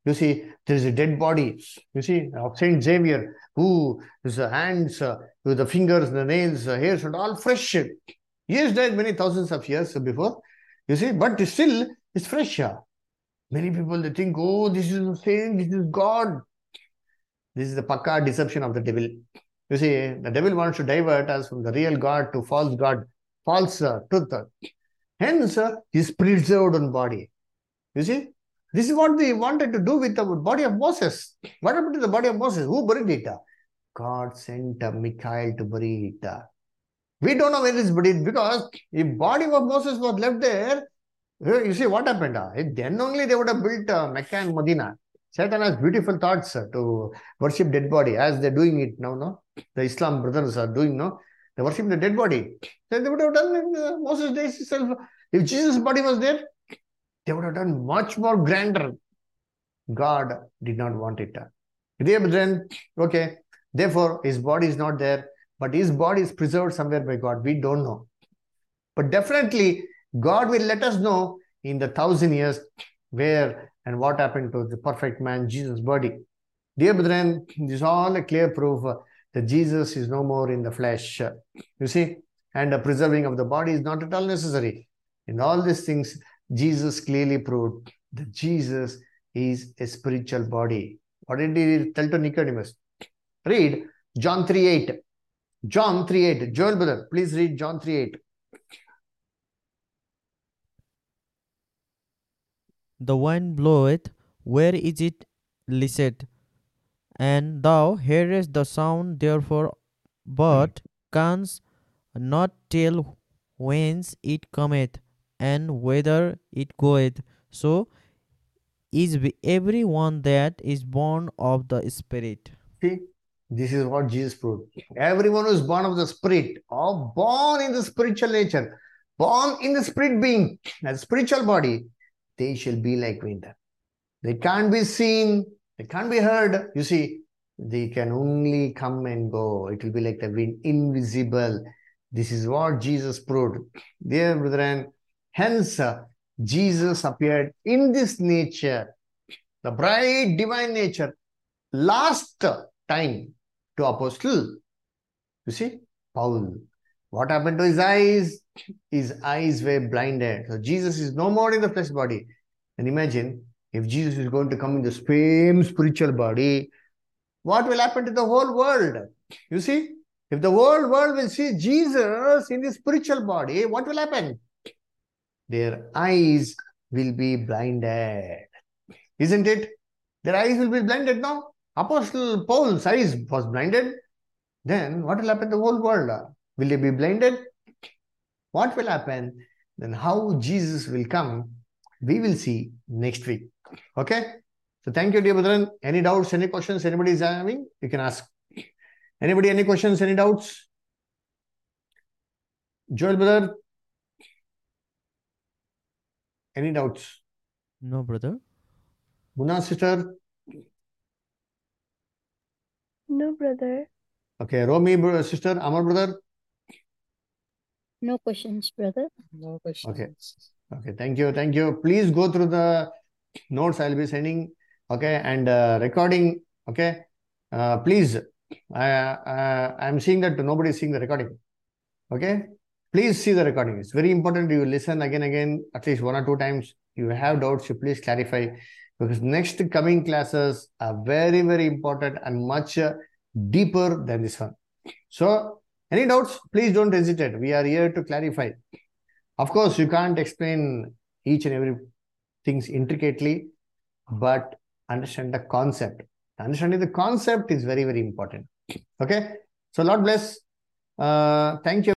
A: You see, there is a dead body. You see, of Saint Xavier, who his hands, uh, with the fingers, the nails, the hairs, and all fresh. He has died many thousands of years before. You see, but still, it's fresh. Many people, they think, oh, this is a saint, this is God. This is the pakka deception of the devil. You see, the devil wants to divert us from the real God to false God, false uh, truth. Hence, uh, his preserved on body. You see, this is what they wanted to do with the body of Moses. What happened to the body of Moses? Who buried it? God sent uh, Michael to bury it. We don't know where it is buried, because if body of Moses was left there, you see what happened? Then only they would have built uh, Mecca and Medina. Satan has beautiful thoughts uh, to worship dead body, as they're doing it now, no? The Islam brothers are doing, no? They worship the dead body. So they would have done in uh, Moses' days itself. If Jesus' body was there, they would have done much more grander. God did not want it. Then, okay, therefore, his body is not there, but his body is preserved somewhere by God. We don't know. But definitely, God will let us know in the thousand years where and what happened to the perfect man, Jesus' body. Dear brethren, this is all a clear proof that Jesus is no more in the flesh. You see, and the preserving of the body is not at all necessary. In all these things, Jesus clearly proved that Jesus is a spiritual body. What did he tell to Nicodemus? Read John three eight. John three eight. Joel brother, please read John three eight.
C: The wind bloweth, where is it listeth? And thou hearest the sound therefore, but canst not tell whence it cometh, and whither it goeth. So is every one that is born of the Spirit.
A: See, this is what Jesus proved. Everyone who is born of the Spirit, or born in the spiritual nature, born in the spirit being, a spiritual body, they shall be like wind. They can't be seen, they can't be heard. You see, they can only come and go. It will be like the wind, invisible. This is what Jesus proved. Dear brethren, hence uh, Jesus appeared in this nature, the bright divine nature, last time to Apostle. You see, Paul. What happened to his eyes? His eyes were blinded. So Jesus is no more in the flesh body. And imagine, if Jesus is going to come in the same spiritual body, what will happen to the whole world? You see, if the whole world will see Jesus in the spiritual body, what will happen? Their eyes will be blinded. Isn't it? Their eyes will be blinded now. Apostle Paul's eyes was blinded. Then what will happen to the whole world? Will they be blinded? What will happen? Then how Jesus will come, we will see next week. Okay? So thank you, dear brethren. Any doubts, any questions anybody is having? You can ask. Anybody, any questions, any doubts? Joel brother? Any doubts?
C: No, brother.
A: Muna sister?
E: No, brother.
A: Okay, Romy bro- sister, Amar brother?
B: No questions, brother.
F: No questions.
A: Okay. Okay, thank you, thank you. Please go through the notes I'll be sending, okay, and uh, recording, okay. Uh, please, I, uh, I'm seeing that nobody is seeing the recording, okay. Please see the recording. It's very important you listen again, again, at least one or two times. You have doubts, you please clarify, because next coming classes are very, very important and much uh, deeper than this one. So, any doubts, please don't hesitate. We are here to clarify. Of course, you can't explain each and every things intricately, but understand the concept. Understanding the concept is very, very important. Okay. So, Lord bless. Uh, thank you.